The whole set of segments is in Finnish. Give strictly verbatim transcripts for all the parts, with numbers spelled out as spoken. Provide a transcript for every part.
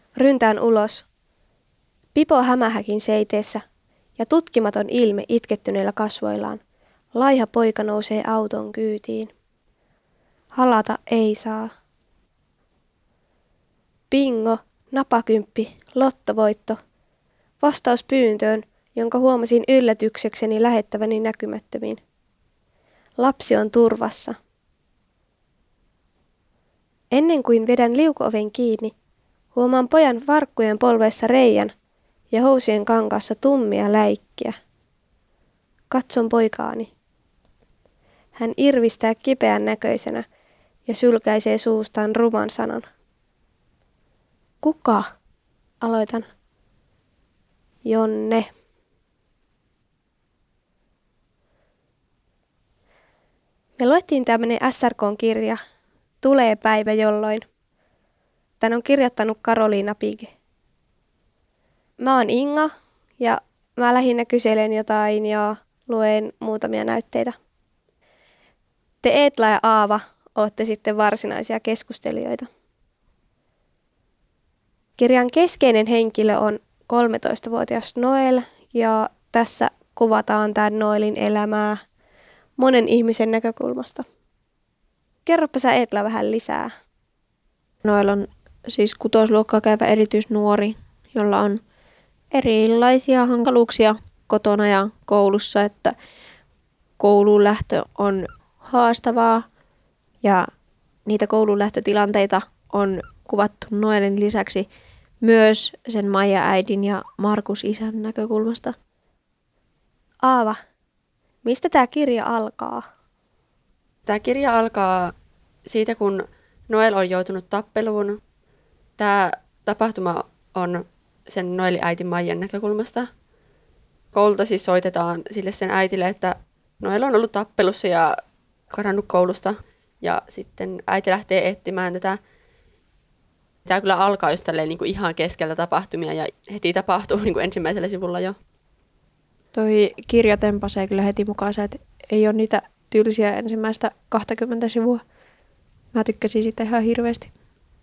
Ryntään ulos. Pipo hämähäkin seiteessä ja tutkimaton ilme itkettyneillä kasvoillaan. Laiha poika nousee auton kyytiin. Halata ei saa. Bingo, napakymppi, lottovoitto. Vastaus pyyntöön, jonka huomasin yllätyksekseni lähettäväni näkymättömiin. Lapsi on turvassa. Ennen kuin vedän liukuoven kiinni, huomaan pojan varkkujen polveessa reijän ja housien kankaassa tummia läikkiä. Katson poikaani. Hän irvistää kipeän näköisenä ja sylkäisee suustaan ruman sanan. Kuka? Aloitan. Jonne. Me luettiin tämmönen S R K-kirja, Tulee päivä jolloin. Tän on kirjoittanut Karoliina Pig. Mä oon Inga ja mä lähinnä kyselen jotain ja luen muutamia näytteitä. Te Eetla ja Aava ootte sitten varsinaisia keskustelijoita. Kirjan keskeinen henkilö on kolmetoistavuotias Noel ja tässä kuvataan tämän Noelin elämää monen ihmisen näkökulmasta. Kerropa sä Eetla vähän lisää. Noel on siis kutosluokkaa käyvä erityisnuori, jolla on erilaisia hankaluuksia kotona ja koulussa, että kouluun lähtö on haastavaa ja niitä kouluun lähtötilanteita on kuvattu Noelin lisäksi myös sen Maija äidin ja Markus isän näkökulmasta. Aava, mistä tämä kirja alkaa? Tämä kirja alkaa siitä, kun Noel on joutunut tappeluun. Tämä tapahtuma on sen Noelin äiti Maijan näkökulmasta. Koululta siis soitetaan sille sen äitille, että Noel on ollut tappelussa ja kadonnut koulusta. Ja sitten äiti lähtee etsimään tätä. Tämä kyllä alkaa just tälleen niin kuin ihan keskeltä tapahtumia ja heti tapahtuu niin kuin ensimmäisellä sivulla jo. Toi kirja tempasee kyllä heti mukaan se, että ei ole niitä tyylisiä ensimmäistä kaksikymmentä sivua. Mä tykkäsin siitä ihan hirveästi.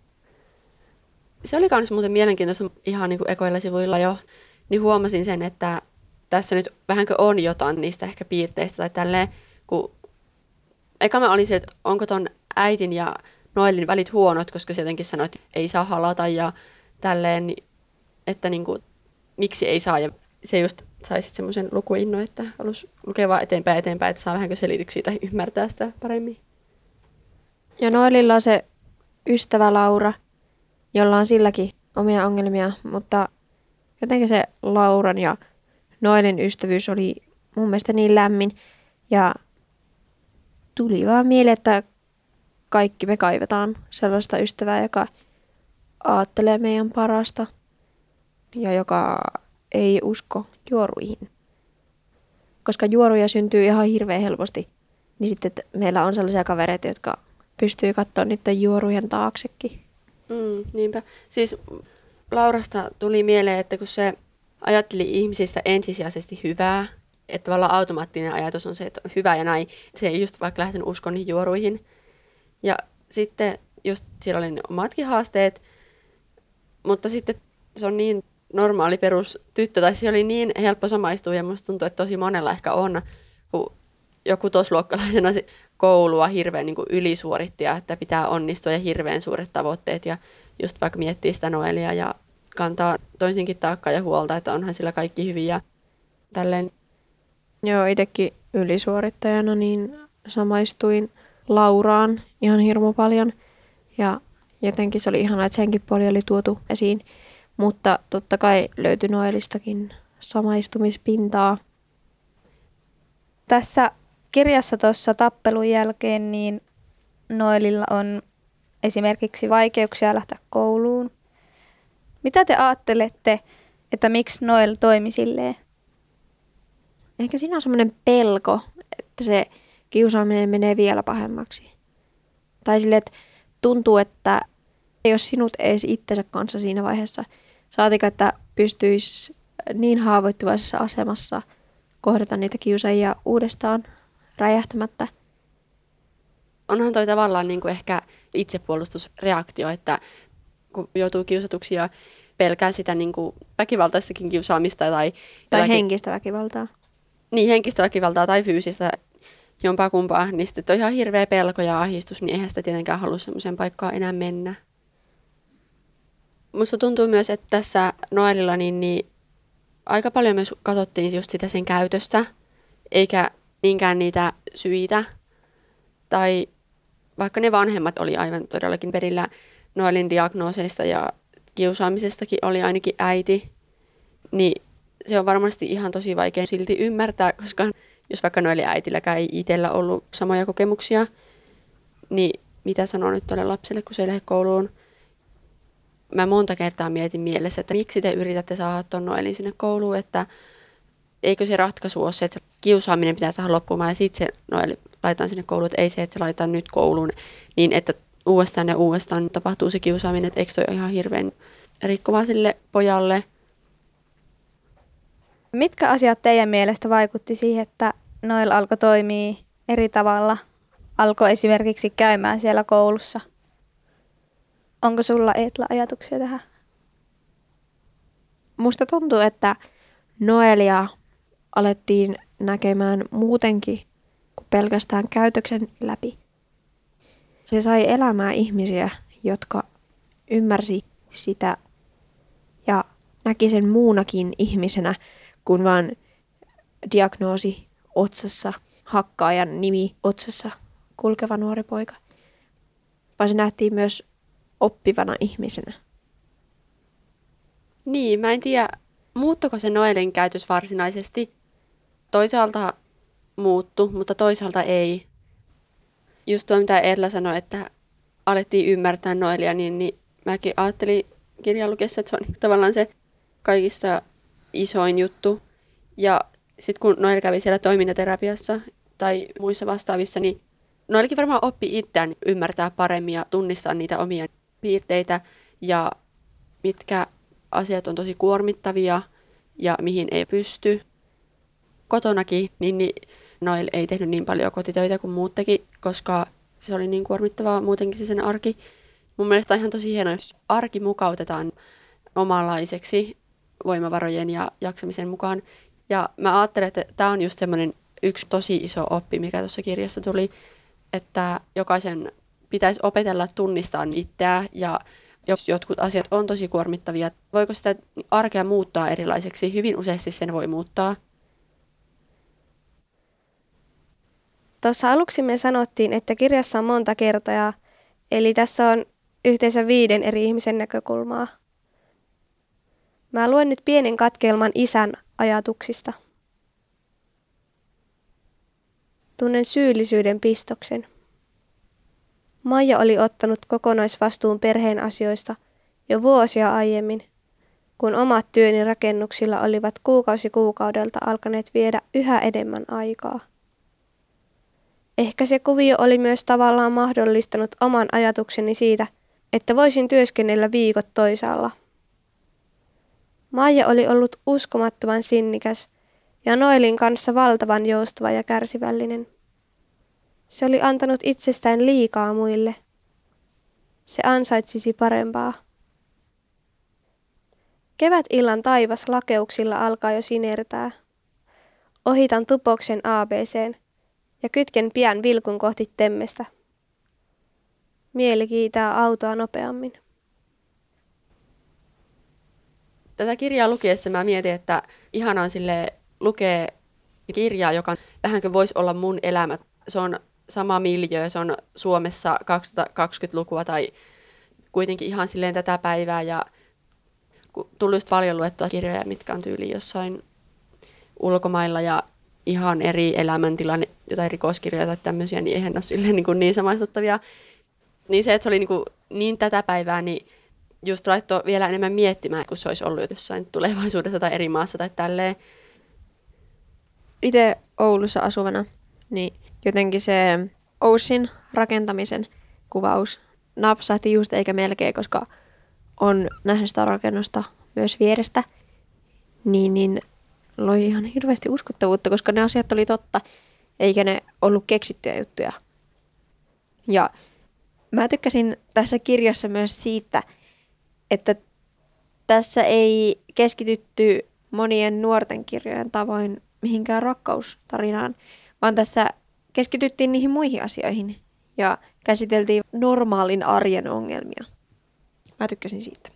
Se oli myös muuten mielenkiintoista ihan niin kuin ekoilla sivuilla jo. Niin huomasin sen, että tässä nyt vähänkö on jotain niistä ehkä piirteistä tai tälleen. Kun eka mä olisin, että onko ton äitin ja Noelin välit huonot, koska se jotenkin sanoi, että ei saa halata ja tälleen, että niin kuin, miksi ei saa. Ja se just sai sitten semmoisen lukuinnon, että halusi lukea vaan eteenpäin eteenpäin, että saa vähänkö selityksiä tai ymmärtää sitä paremmin. Ja Noelilla on se ystävä Laura, jolla on silläkin omia ongelmia, mutta jotenkin se Lauran ja Noelin ystävyys oli mun mielestä niin lämmin. Ja tuli vaan mieleen, että kaikki me kaivetaan sellaista ystävää, joka aattelee meidän parasta ja joka ei usko juoruihin. Koska juoruja syntyy ihan hirveän helposti, niin sitten meillä on sellaisia kavereita, jotka pystyy katsoa niiden juorujen taaksekin. Mm, niinpä. Siis Laurasta tuli mieleen, että kun se ajatteli ihmisistä ensisijaisesti hyvää, että tavallaan automaattinen ajatus on se, että on hyvä ja näin. Se ei just vaikka lähtenyt uskoon niihin juoruihin. Ja sitten just siellä oli ne omatkin haasteet, mutta sitten se on niin normaali perustyttö, tai se oli niin helppo samaistua, ja musta tuntuu, että tosi monella ehkä on, kun joku tosluokkalaisena koulua hirveän niin kuin ylisuoritti, ja että pitää onnistua ja hirveän suuret tavoitteet, ja just vaikka miettii sitä Noelia ja kantaa toisinkin taakkaa ja huolta, että onhan sillä kaikki hyvin ja tälleen. Joo, itsekin ylisuorittajana niin samaistuin Lauraan ihan hirmu paljon, ja jotenkin se oli ihanaa, että senkin puoli oli tuotu esiin. Mutta totta kai löytyi Noelistakin samaistumispintaa. Tässä kirjassa tuossa tappelun jälkeen niin Noelilla on esimerkiksi vaikeuksia lähteä kouluun. Mitä te ajattelette, että miksi Noel toimi silleen? Ehkä siinä on semmoinen pelko, että se kiusaaminen menee vielä pahemmaksi. Tai silleen, että tuntuu, että jos sinut edes itsensä kanssa siinä vaiheessa, saatika, että pystyisi niin haavoittuvaisessa asemassa kohdata niitä kiusaajia uudestaan räjähtämättä. Onhan toi tavallaan niin kuin ehkä itsepuolustusreaktio, että kun joutuu kiusatuksi ja pelkää sitä niin kuin väkivaltaistakin kiusaamista tai, Tai jotakin, henkistä väkivaltaa. niin henkistä väkivaltaa tai fyysistä jompaa kumpaa, niin sitten on ihan hirveä pelko ja ahdistus, niin eihän sitä tietenkään halua semmoiseen paikkaan enää mennä. Musta tuntuu myös, että tässä Noelilla niin, niin aika paljon myös katsottiin just sitä sen käytöstä, eikä niinkään niitä syitä. Tai vaikka ne vanhemmat oli aivan todellakin perillä Noelin diagnooseista ja kiusaamisestakin oli ainakin äiti, niin se on varmasti ihan tosi vaikea silti ymmärtää, koska jos vaikka Noelin äitilläkään ei itsellä ollut samoja kokemuksia, niin mitä sanoo nyt tuolle lapselle, kun se ei lähde kouluun? Mä monta kertaa mietin mielessä, että miksi te yritätte saada tuon Noelin sinne kouluun, että eikö se ratkaisu ole se, että se kiusaaminen pitää saada loppumaan ja sitten se Noel laitetaan sinne kouluun, että ei se, että se laitetaan nyt kouluun, niin että uudestaan ja uudestaan tapahtuu se kiusaaminen, että eikö toi ole ihan hirveän rikkovaa sille pojalle. Mitkä asiat teidän mielestä vaikutti siihen, että Noel alkoi toimia eri tavalla? Alkoi esimerkiksi käymään siellä koulussa. Onko sulla Eetla ajatuksia tähän? Musta tuntuu, että Noelia alettiin näkemään muutenkin kuin pelkästään käytöksen läpi. Se sai elämää ihmisiä, jotka ymmärsi sitä ja näki sen muunakin ihmisenä kuin vain diagnoosi otsassa, hakkaajan nimi otsassa kulkeva nuori poika. Vaan se nähtiin myös oppivana ihmisenä. Niin, mä en tiedä, muuttuiko se Noelin käytös varsinaisesti. Toisaalta muuttu, mutta toisaalta ei. Just tuo, mitä Erla sanoi, että alettiin ymmärtää Noelia, niin, niin mäkin ajattelin kirjan lukiessa, että se on tavallaan se kaikista isoin juttu. Ja sitten kun Noel kävi siellä toimintaterapiassa tai muissa vastaavissa, niin Noelkin varmaan oppi itseään ymmärtää paremmin ja tunnistaa niitä omia piirteitä ja mitkä asiat on tosi kuormittavia ja mihin ei pysty. Kotonakin niin, niin Noel ei tehnyt niin paljon kotitöitä kuin muut teki, koska se oli niin kuormittavaa muutenkin se sen arki. Mun mielestä on ihan tosi hienoa, jos arki mukautetaan omanlaiseksi voimavarojen ja jaksamisen mukaan. Ja mä ajattelen, että tämä on just semmoinen yksi tosi iso oppi, mikä tuossa kirjassa tuli, että jokaisen pitäisi opetella tunnistaa itseään ja jos jotkut asiat on tosi kuormittavia, voiko sitä arkea muuttaa erilaiseksi? Hyvin useasti sen voi muuttaa. Tuossa aluksi me sanottiin, että kirjassa on monta kertaa, eli tässä on yhteensä viiden eri ihmisen näkökulmaa. Mä luen nyt pienen katkelman isän ajatuksista. Tunnen syyllisyyden pistoksen. Maija oli ottanut kokonaisvastuun perheen asioista jo vuosia aiemmin, kun omat työni rakennuksilla olivat kuukausi kuukaudelta alkaneet viedä yhä enemmän aikaa. Ehkä se kuvio oli myös tavallaan mahdollistanut oman ajatukseni siitä, että voisin työskennellä viikot toisaalla. Maija oli ollut uskomattoman sinnikäs ja Noelin kanssa valtavan joustava ja kärsivällinen. Se oli antanut itsestään liikaa muille. Se ansaitsisi parempaa. Kevätillan taivas lakeuksilla alkaa jo sinertää. Ohitan tupoksen A B C:n ja kytken pian vilkun kohti temmestä. Mieli kiitää autoa nopeammin. Tätä kirjaa lukiessa mä mietin, että ihanaa sille lukea kirjaa, joka vähän kuin voisi olla mun elämä. Se on sama miljöö, se on Suomessa kaksituhattakaksikymmentälukua tai kuitenkin ihan silleen tätä päivää. Ja tullut just paljon luettua kirjoja, mitkä on tyyliin jossain ulkomailla ja ihan eri elämäntilanne, jotain rikoskirjoja tai tämmöisiä, niin eihän ole silleen niin, kuin niin samaistuttavia. Niin se, että se oli niin, kuin niin tätä päivää, niin just laittoi vielä enemmän miettimään, kun se olisi ollut jossain tulevaisuudessa tai eri maassa tai tälleen. Itse Oulussa asuvana, niin jotenkin se Ocean rakentamisen kuvaus napsahti just eikä melkein, koska on nähnyt sitä rakennusta myös vierestä, niin, niin loi ihan hirveästi uskottavuutta, koska ne asiat oli totta, eikä ne ollut keksittyjä juttuja. Ja mä tykkäsin tässä kirjassa myös siitä, että Tässä ei keskitytty monien nuorten kirjojen tavoin mihinkään rakkaustarinaan, vaan tässä keskityttiin niihin muihin asioihin ja käsiteltiin normaalin arjen ongelmia. Mä tykkäsin siitä.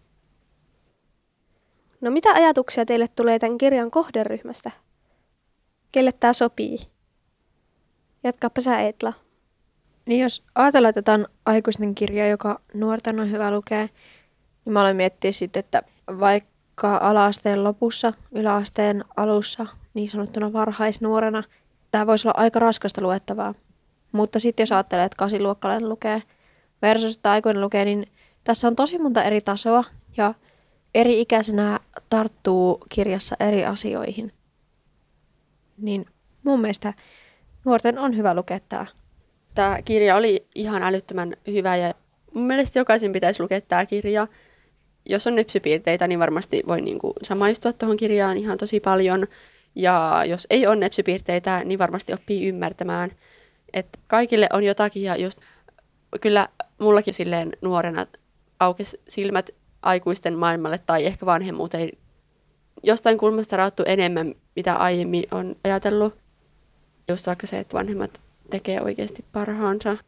No mitä ajatuksia teille tulee tämän kirjan kohderyhmästä? Kelle tämä sopii? Jatkaappa sä, Eetla. Niin jos ajatellaan, että tämä on aikuisten kirja, joka nuorten on hyvä lukea, niin mä aloin miettiä sitten, että vaikka ala-asteen lopussa, yläasteen alussa, niin sanottuna varhaisnuorena, tämä voisi olla aika raskasta luettavaa. Mutta sitten jos ajattelee, että kasiluokkalainen lukee versus että aikuinen lukee, niin tässä on tosi monta eri tasoa ja eri ikäisenä tarttuu kirjassa eri asioihin. Niin mun mielestä nuorten on hyvä lukea tämä. Tämä kirja oli ihan älyttömän hyvä ja mun mielestä jokaisen pitäisi lukea tämä kirja. Jos on nepsypiirteitä, niin varmasti voi niinku samaistua tuohon kirjaan ihan tosi paljon. Ja jos ei ole nepsypiirteitä, niin varmasti oppii ymmärtämään, että kaikille on jotakin. Ja just kyllä mullakin silleen nuorena aukesi silmät aikuisten maailmalle tai ehkä vanhemmuuteen. Jostain kulmasta raattu enemmän, mitä aiemmin on ajatellut. Just vaikka se, että vanhemmat tekee oikeasti parhaansa.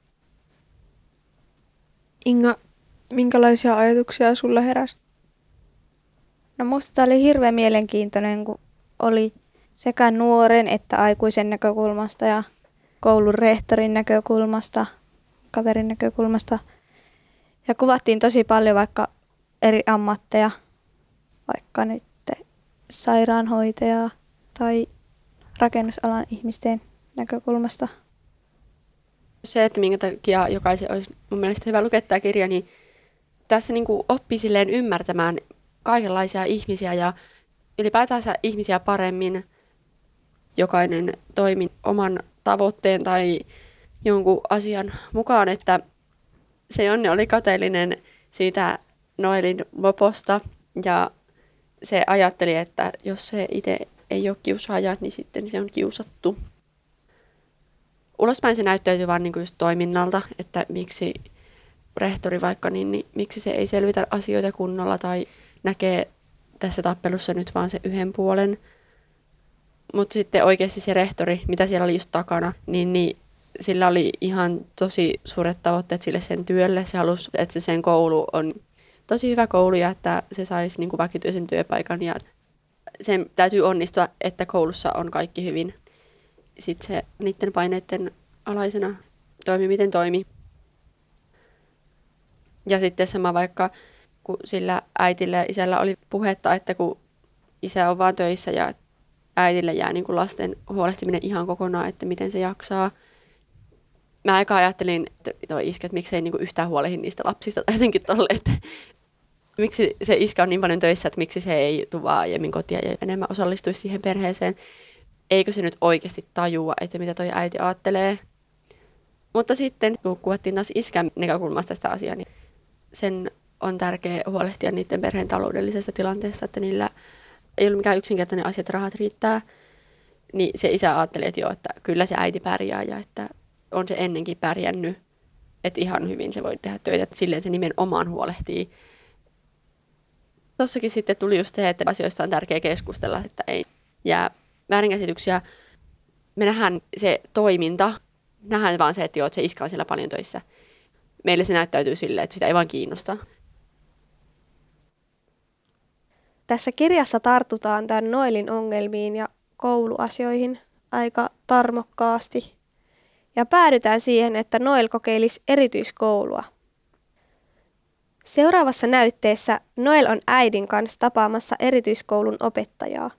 Inga, minkälaisia ajatuksia sulla heräsi? No musta tää oli hirveän mielenkiintoinen, kun oli sekä nuoren että aikuisen näkökulmasta ja koulun rehtorin näkökulmasta, kaverin näkökulmasta. Ja kuvattiin tosi paljon vaikka eri ammatteja, vaikka nyt sairaanhoitajaa tai rakennusalan ihmisten näkökulmasta. Se, että minkä takia jokaisen olisi mun mielestä hyvä lukea tämä kirja, niin tässä niin kuin oppii silleen ymmärtämään kaikenlaisia ihmisiä ja ylipäätänsä ihmisiä paremmin. Jokainen toimi oman tavoitteen tai jonkun asian mukaan, että se Jonne oli kateellinen siitä Noelin moposta ja se ajatteli, että jos se itse ei ole kiusaaja, niin sitten se on kiusattu. Ulospäin se näyttäytyy vaan niin kuin just toiminnalta, että miksi rehtori vaikka, niin, niin miksi se ei selvitä asioita kunnolla tai näkee tässä tappelussa nyt vaan se yhden puolen. Mutta sitten oikeasti se rehtori, mitä siellä oli just takana, niin, niin sillä oli ihan tosi suuret tavoitteet sille sen työlle. Se halusi, että se sen koulu on tosi hyvä koulu ja että se saisi niin kuin vakituisen työpaikan ja sen täytyy onnistua, että koulussa on kaikki hyvin. Sitten se niiden paineiden alaisena toimi, miten toimi. Ja sitten sama vaikka, kun sillä äitillä ja isällä oli puhetta, että kun isä on vaan töissä ja äitille jää niin kuin lasten huolehtiminen ihan kokonaan, että miten se jaksaa. Mä aika ajattelin, että toi iskä, että miksei niin kuin yhtään huolehdi niistä lapsista tai jotenkin tolle, että miksi se iskä on niin paljon töissä, että miksi se ei tule vaan aiemmin kotia ja enemmän osallistuisi siihen perheeseen. Eikö se nyt oikeasti tajua, että mitä toi äiti ajattelee. Mutta sitten, kun kuvattiin taas iskän näkökulmasta tästä asiaa, niin sen on tärkeää huolehtia niiden perheen taloudellisesta tilanteesta, että niillä ei ole mikään yksinkertainen asia, että rahat riittää. Niin se isä ajattelee, että joo, että kyllä se äiti pärjää ja että on se ennenkin pärjännyt, että ihan hyvin se voi tehdä töitä, että silleen se nimenomaan huolehtii. Tossakin sitten tuli just se, että asioista on tärkeää keskustella, että ei jää väärinkäsityksiä. Me nähdään se toiminta, nähdään vaan se, että joo, että se iskä on siellä paljon töissä. Meille se näyttäytyy silleen, että sitä ei vaan kiinnosta. Tässä kirjassa tartutaan tämän Noelin ongelmiin ja kouluasioihin aika tarmokkaasti. Ja päädytään siihen, että Noel kokeilisi erityiskoulua. Seuraavassa näytteessä Noel on äidin kanssa tapaamassa erityiskoulun opettajaa.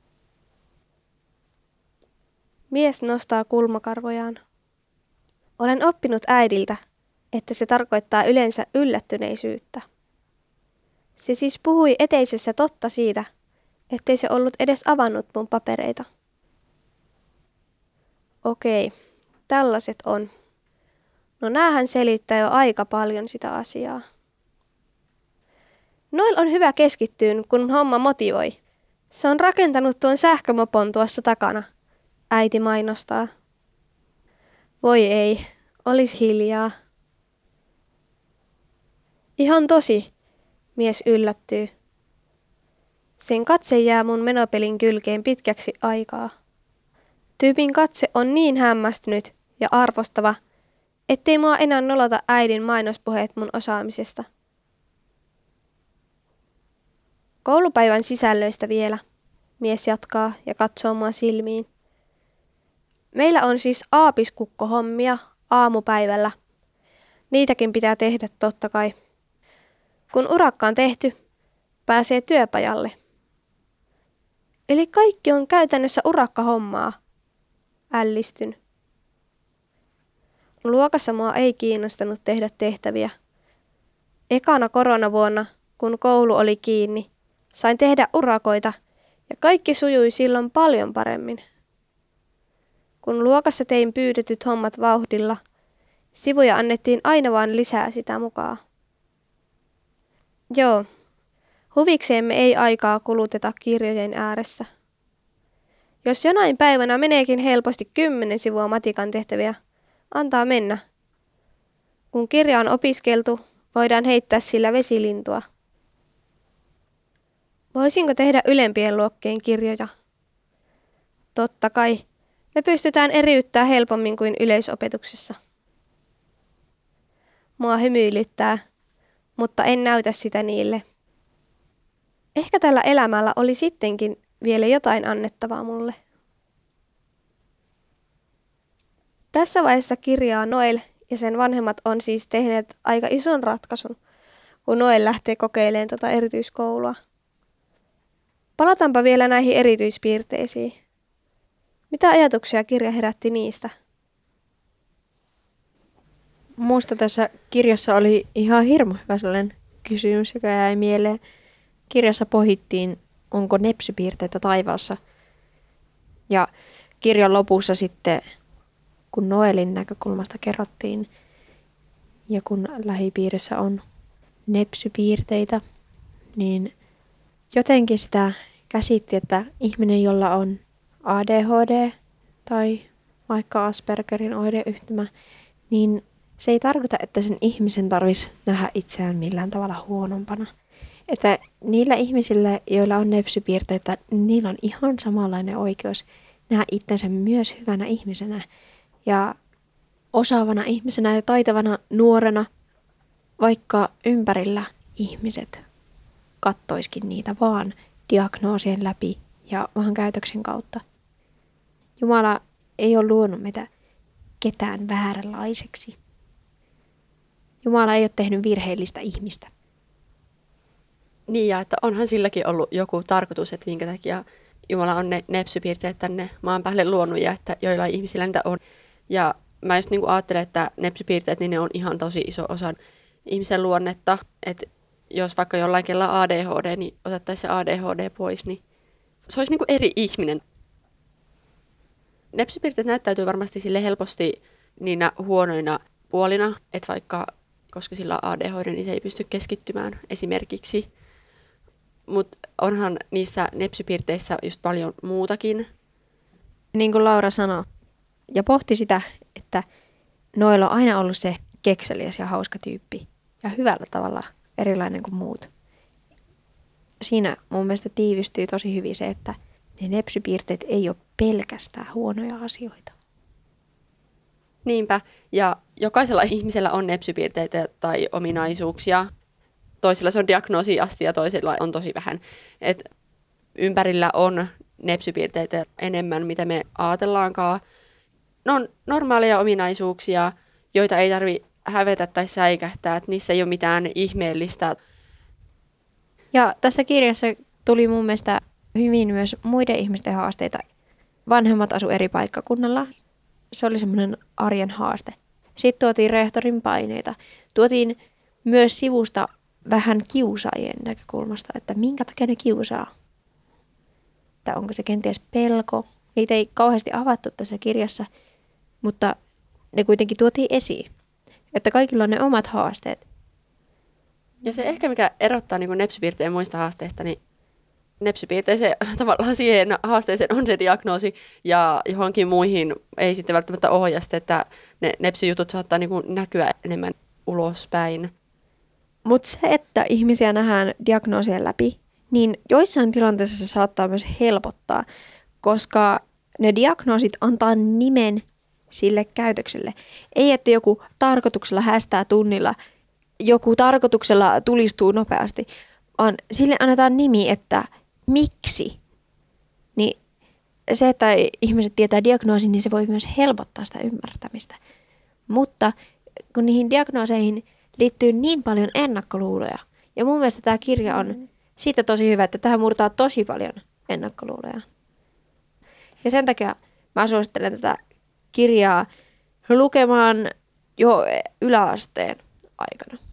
Mies nostaa kulmakarvojaan. Olen oppinut äidiltä, että se tarkoittaa yleensä yllättyneisyyttä. Se siis puhui eteisessä totta siitä, ettei se ollut edes avannut mun papereita. Okei, tällaiset on. No näähän selittää jo aika paljon sitä asiaa. Noel on hyvä keskittyä, kun homma motivoi. Se on rakentanut tuon sähkömopon tuossa takana. Äiti mainostaa. Voi ei, olis hiljaa. Ihan tosi, mies yllättyy. Sen katse jää mun menopelin kylkeen pitkäksi aikaa. Tyypin katse on niin hämmästynyt ja arvostava, ettei mua enää nolota äidin mainospuheet mun osaamisesta. Koulupäivän sisällöistä vielä. Mies jatkaa ja katsoo mua silmiin. Meillä on siis aapiskukkohommia aamupäivällä. Niitäkin pitää tehdä totta kai. Kun urakka on tehty, pääsee työpajalle. Eli kaikki on käytännössä urakkahommaa. Ällistyn. Luokassa mua ei kiinnostanut tehdä tehtäviä. Ekana koronavuonna, kun koulu oli kiinni, sain tehdä urakoita ja kaikki sujui silloin paljon paremmin. Kun luokassa tein pyydetyt hommat vauhdilla, sivuja annettiin aina vaan lisää sitä mukaan. Joo, huvikseemme ei aikaa kuluteta kirjojen ääressä. Jos jonain päivänä meneekin helposti kymmenen sivua matikan tehtäviä, antaa mennä. Kun kirja on opiskeltu, voidaan heittää sillä vesilintua. Voisinko tehdä ylempien luokkien kirjoja? Totta kai. Me pystytään eriyttää helpommin kuin yleisopetuksessa. Mua hymyilyttää, mutta en näytä sitä niille. Ehkä tällä elämällä oli sittenkin vielä jotain annettavaa mulle. Tässä vaiheessa kirjaa Noel ja sen vanhemmat on siis tehneet aika ison ratkaisun, kun Noel lähtee kokeilemaan tuota erityiskoulua. Palataanpa vielä näihin erityispiirteisiin. Mitä ajatuksia kirja herätti niistä? Minusta tässä kirjassa oli ihan hirmu hyvä sellainen kysymys, joka jäi mieleen. Kirjassa pohittiin, onko nepsypiirteitä taivaassa. Ja kirjan lopussa sitten, kun Noelin näkökulmasta kerrottiin, ja kun lähipiirissä on nepsypiirteitä, niin jotenkin sitä käsitti, että ihminen, jolla on A D H D tai vaikka Aspergerin oireyhtymä, niin se ei tarkoita, että sen ihmisen tarvitsisi nähdä itseään millään tavalla huonompana. Että niillä ihmisillä, joilla on nepsypiirteitä, niillä on ihan samanlainen oikeus nähdä itsensä myös hyvänä ihmisenä ja osaavana ihmisenä ja taitavana nuorena, vaikka ympärillä ihmiset kattoiskin niitä vaan diagnoosien läpi ja vaan käytöksen kautta. Jumala ei ole luonut meitä ketään vääränlaiseksi. Jumala ei ole tehnyt virheellistä ihmistä. Niin, ja että onhan silläkin ollut joku tarkoitus, että minkä takia Jumala on ne nepsypiirteet tänne maan päälle luonut ja että joillain ihmisillä niitä on. Ja mä just niin kuin ajattelen, että nepsypiirteet, niin ne on ihan tosi iso osa ihmisen luonnetta. Että jos vaikka jollain kella on A D H D, niin otettaisiin se A D H D pois, niin se olisi niin kuin eri ihminen. Nepsypiirteet näyttäytyy varmasti sille helposti niinä huonoina puolina, että vaikka koska sillä on A D H D, niin se ei pysty keskittymään esimerkiksi. Mutta onhan niissä nepsypiirteissä just paljon muutakin. Niin kuin Laura sanoi, ja pohti sitä, että Noel on aina ollut se kekseliäs ja hauska tyyppi ja hyvällä tavalla erilainen kuin muut. Siinä mun mielestä tiivistyy tosi hyvin se, että ne nepsypiirteet ei ole pelkästään huonoja asioita. Niinpä, ja jokaisella ihmisellä on nepsypiirteitä tai ominaisuuksia. Toisella se on diagnoosiin asti ja toisella on tosi vähän. Et ympärillä on nepsypiirteitä enemmän, mitä me ajatellaankaan. Ne on normaaleja ominaisuuksia, joita ei tarvitse hävetä tai säikähtää, että niissä ei ole mitään ihmeellistä. Ja tässä kirjassa tuli mun mielestä hyvin myös muiden ihmisten haasteita. Vanhemmat asu eri paikkakunnalla. Se oli semmoinen arjen haaste. Sitten tuotiin rehtorin paineita. Tuotiin myös sivusta vähän kiusaajien näkökulmasta, että minkä takia ne kiusaa. Että onko se kenties pelko. Niitä ei kauheasti avattu tässä kirjassa, mutta ne kuitenkin tuotiin esiin. Että kaikilla on ne omat haasteet. Ja se ehkä mikä erottaa niin nepsypiirteen muista haasteista, niin nepsypiirteeseen tavallaan siihen haasteeseen on se diagnoosi ja johonkin muihin ei sitten välttämättä ohjasta, että ne nepsyjutut saattaa niin kuin näkyä enemmän ulospäin. Mutta se, että ihmisiä nähdään diagnoosien läpi niin joissain tilanteissa se saattaa myös helpottaa, koska ne diagnoosit antaa nimen sille käytökselle. Ei, että joku tarkoituksella hästää tunnilla, joku tarkoituksella tulistuu nopeasti, vaan sille annetaan nimi, että miksi. Niin se, että ihmiset tietää diagnoosin, niin se voi myös helpottaa sitä ymmärtämistä. Mutta kun niihin diagnooseihin liittyy niin paljon ennakkoluuloja, ja mun mielestä tämä kirja on siitä tosi hyvä, että tähän murtaa tosi paljon ennakkoluuloja. Ja sen takia mä suosittelen tätä kirjaa lukemaan jo yläasteen aikana.